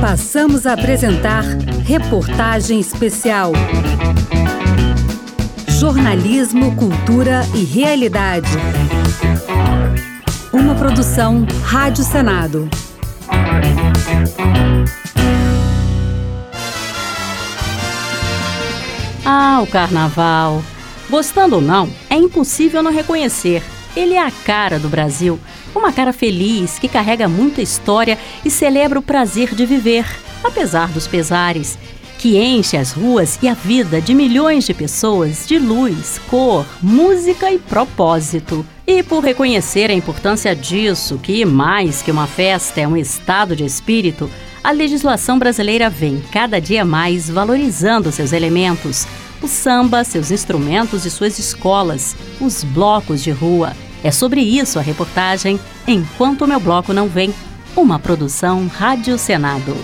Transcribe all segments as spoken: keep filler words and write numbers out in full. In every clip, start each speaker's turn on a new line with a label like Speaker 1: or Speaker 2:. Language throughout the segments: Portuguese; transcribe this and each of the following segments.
Speaker 1: Passamos a apresentar Reportagem Especial. Jornalismo, cultura e realidade. Uma produção Rádio Senado.
Speaker 2: Ah, o carnaval. Gostando ou não, é impossível não reconhecer. Ele é a cara do Brasil. Uma cara feliz, que carrega muita história e celebra o prazer de viver, apesar dos pesares, que enche as ruas e a vida de milhões de pessoas de luz, cor, música e propósito. E por reconhecer a importância disso, que mais que uma festa é um estado de espírito, a legislação brasileira vem cada dia mais valorizando seus elementos, o samba, seus instrumentos e suas escolas, os blocos de rua. É sobre isso a reportagem Enquanto o Meu Bloco Não Vem, uma produção Rádio Senado.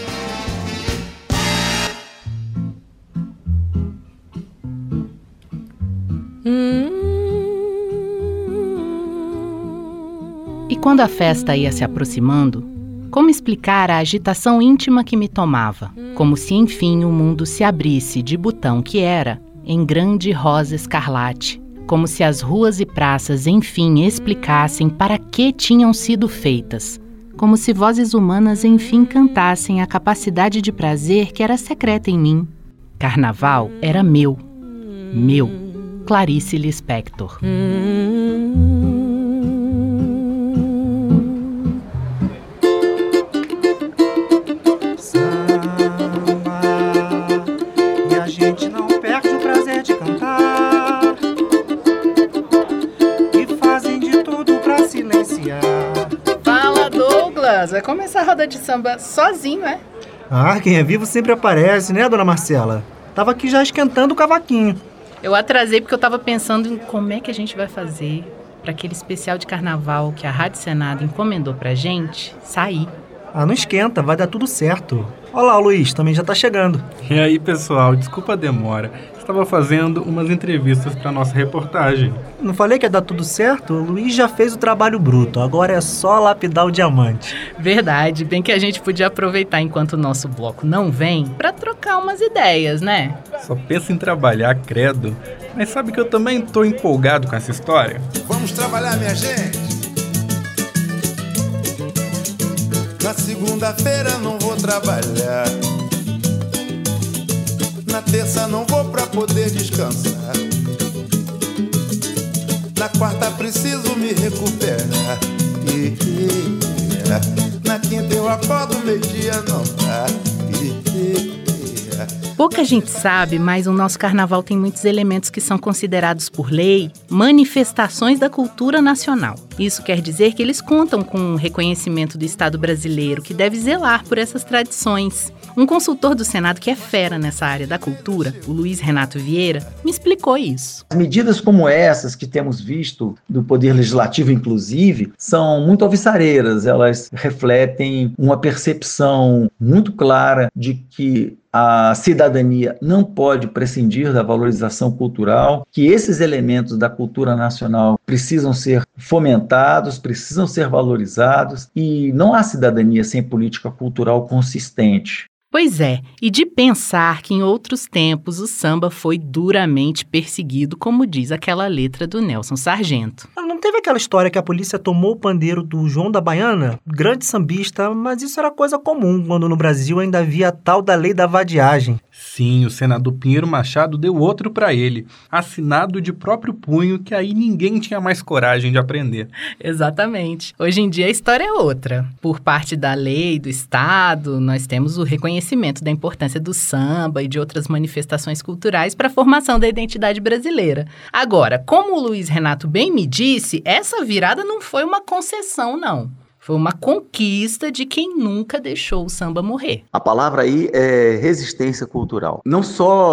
Speaker 3: E quando a festa ia se aproximando, como explicar a agitação íntima que me tomava? Como se enfim o mundo se abrisse de botão que era, em grande rosa escarlate. Como se as ruas e praças enfim explicassem para que tinham sido feitas. Como se vozes humanas enfim cantassem a capacidade de prazer que era secreta em mim. Carnaval era meu. Meu. Clarice Lispector.
Speaker 4: Vai começar a roda de samba sozinho, é?
Speaker 5: Ah, quem é vivo sempre aparece, né, dona Marcela? Tava aqui já esquentando o cavaquinho.
Speaker 4: Eu atrasei porque eu tava pensando em como é que a gente vai fazer para aquele especial de carnaval que a Rádio Senado encomendou pra gente sair.
Speaker 5: Ah, não esquenta, vai dar tudo certo. Olha lá, o Luiz, também já tá chegando.
Speaker 6: E aí, pessoal, desculpa a demora. Estava fazendo umas entrevistas para nossa reportagem.
Speaker 5: Não falei que ia dar tudo certo? O Luiz já fez o trabalho bruto, agora é só lapidar o diamante.
Speaker 4: Verdade, bem que a gente podia aproveitar enquanto o nosso bloco não vem para trocar umas ideias, né?
Speaker 6: Só pensa em trabalhar, credo. Mas sabe que eu também tô empolgado com essa história?
Speaker 7: Vamos trabalhar, minha gente. Na segunda-feira não vou trabalhar. Na terça não vou pra poder descansar. Na quarta preciso me recuperar. E, e, e, na quinta eu acordo, meio-dia não dá. E, e,
Speaker 4: Pouca gente sabe, mas o nosso carnaval tem muitos elementos que são considerados por lei manifestações da cultura nacional. Isso quer dizer que eles contam com o reconhecimento do Estado brasileiro, que deve zelar por essas tradições. Um consultor do Senado que é fera nessa área da cultura, o Luiz Renato Vieira, me explicou isso.
Speaker 8: Medidas como essas que temos visto do Poder Legislativo, inclusive, são muito alvissareiras. Elas refletem uma percepção muito clara de que a cidadania não pode prescindir da valorização cultural, que esses elementos da cultura nacional precisam ser fomentados, precisam ser valorizados, e não há cidadania sem política cultural consistente.
Speaker 4: Pois é, e de pensar que em outros tempos o samba foi duramente perseguido, como diz aquela letra do Nelson Sargento.
Speaker 5: Não teve aquela história que a polícia tomou o pandeiro do João da Baiana? Grande sambista, mas isso era coisa comum, quando no Brasil ainda havia a tal da lei da vadiagem.
Speaker 6: Sim, o senador Pinheiro Machado deu outro para ele, assinado de próprio punho, que aí ninguém tinha mais coragem de aprender.
Speaker 4: Exatamente. Hoje em dia a história é outra. Por parte da lei, do Estado, nós temos o reconhecimento da importância do samba e de outras manifestações culturais para a formação da identidade brasileira. Agora, como o Luiz Renato bem me disse, essa virada não foi uma concessão, não. Foi uma conquista de quem nunca deixou o samba morrer.
Speaker 8: A palavra aí é resistência cultural. Não só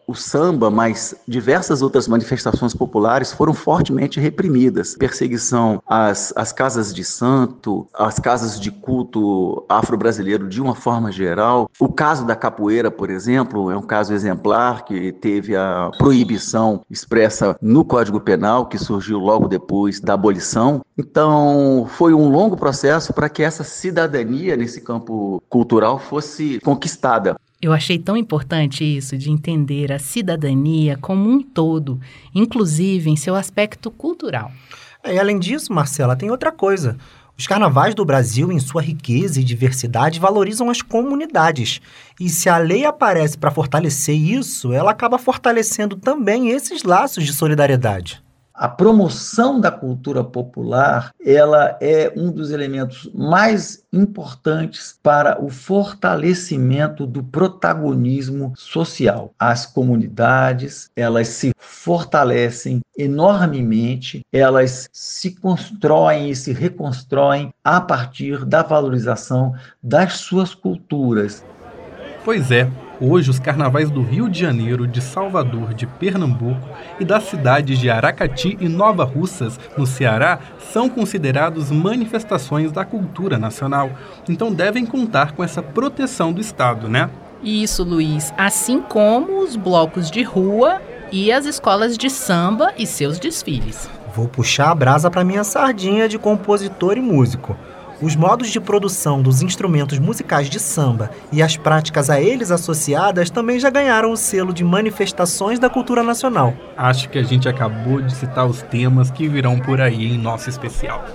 Speaker 8: o samba, mas diversas outras manifestações populares foram fortemente reprimidas. Perseguição às, às casas de santo, às casas de culto afro-brasileiro de uma forma geral. O caso da capoeira, por exemplo, é um caso exemplar que teve a proibição expressa no Código Penal, que surgiu logo depois da abolição. Então, foi um longo processo para que essa cidadania nesse campo cultural fosse conquistada.
Speaker 4: Eu achei tão importante isso, de entender a cidadania como um todo, inclusive em seu aspecto cultural.
Speaker 5: E além disso, Marcela, tem outra coisa. Os carnavais do Brasil, em sua riqueza e diversidade, valorizam as comunidades. E se a lei aparece para fortalecer isso, ela acaba fortalecendo também esses laços de solidariedade.
Speaker 8: A promoção da cultura popular, ela é um dos elementos mais importantes para o fortalecimento do protagonismo social. As comunidades, elas se fortalecem enormemente, elas se constroem e se reconstroem a partir da valorização das suas culturas.
Speaker 6: Pois é, hoje os carnavais do Rio de Janeiro, de Salvador, de Pernambuco e das cidades de Aracati e Nova Russas, no Ceará, são considerados manifestações da cultura nacional. Então devem contar com essa proteção do Estado, né?
Speaker 4: Isso, Luiz. Assim como os blocos de rua e as escolas de samba e seus desfiles.
Speaker 5: Vou puxar a brasa para minha sardinha de compositor e músico. Os modos de produção dos instrumentos musicais de samba e as práticas a eles associadas também já ganharam o selo de manifestações da cultura nacional.
Speaker 6: Acho que a gente acabou de citar os temas que virão por aí em nosso especial.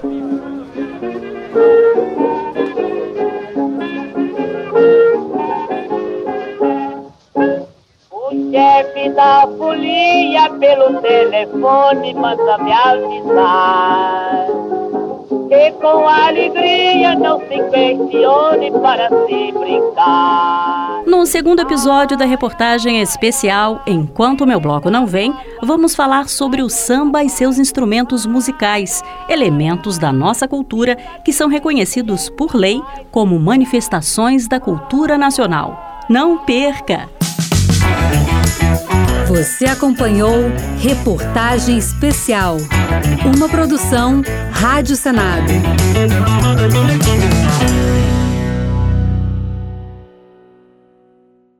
Speaker 9: O chefe da folia pelo telefone manda me avisar que com alegria não se questione para se brincar.
Speaker 2: No segundo episódio da reportagem especial Enquanto Meu Bloco Não Vem, vamos falar sobre o samba e seus instrumentos musicais, elementos da nossa cultura que são reconhecidos por lei como manifestações da cultura nacional. Não perca!
Speaker 1: Você acompanhou Reportagem Especial, uma produção Rádio Senado.